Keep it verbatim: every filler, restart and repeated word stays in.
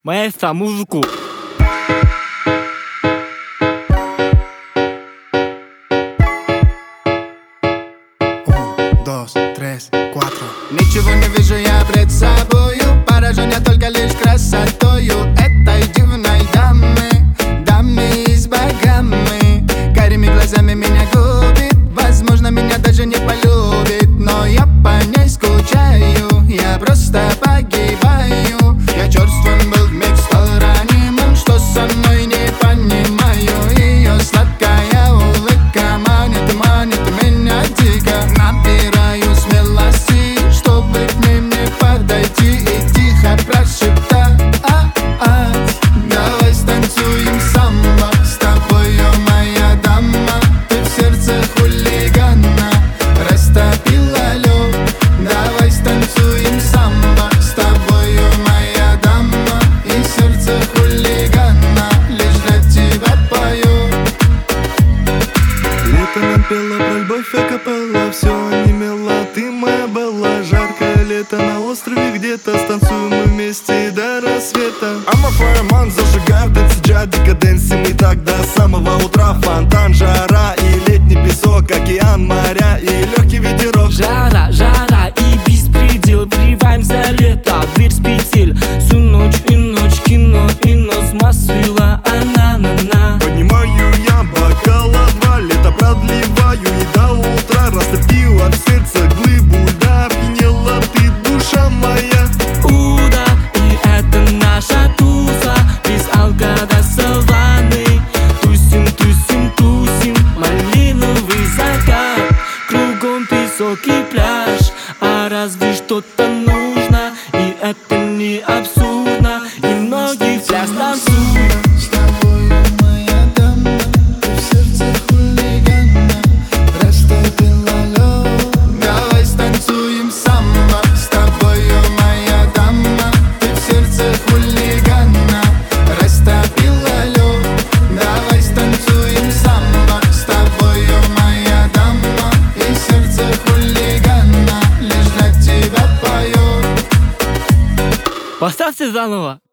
Маэстро, музыку. Un, dos, tres, cuatro. Ничего не вижу я пред собою, поражен я только лишь красотою этой дивной дамы, дамы с богами. Карими глазами меня губит, возможно, меня даже не полюбит, но я по ней скучаю, я просто погибаю. Я черствым был вмиг стал ранимым, что со мной не понимаю. Ее сладкая улыбка манит, манит меня дико. Набираю смелости, чтобы к ней мне подойти и тихо прошептать: давай станцуем самбо с тобою, моя дама. Ты в сердце хулигана растопила лед. Давай станцуем самбо с тобою, моя дама. И сердце хулигана лишь для тебя поет. Лето напело про любовь акапелла, все онемело, ты моя была. Жаркое лето на острове где-то, станцуем мы вместе до рассвета. I'm a fireman, зажигаю танцы, декаденси. Мы так до самого утра, фонтан, жара и летний песок, океан, моря и легкий ветерок. Жара, жара и беспредел, приваем за лето, дверь с петель. Всю ночь и ночь кино, и нос масвила, а-на-на-на. Поднимаю я бокала два, лето продлеваю и до утра. Растопила в сердце глыбу льда, опьянела ты, душа моя. Уда, и это наша туса, без алка до саванны. Тусим, тусим, тусим, малиновый закат. Кругом песок и пляж, а разве что-то нужно? И это не абсурдно, и ноги в пляж танцуют. С тобою, моя дама, ты в сердце хулигана растопила лед. Давай станцуем самбо с тобою, моя дама. Ты в сердце хулигана растопила лед. Давай станцуем самбо с тобою, моя дама. И сердце хулигана лишь для тебя поет. Поставьте заново.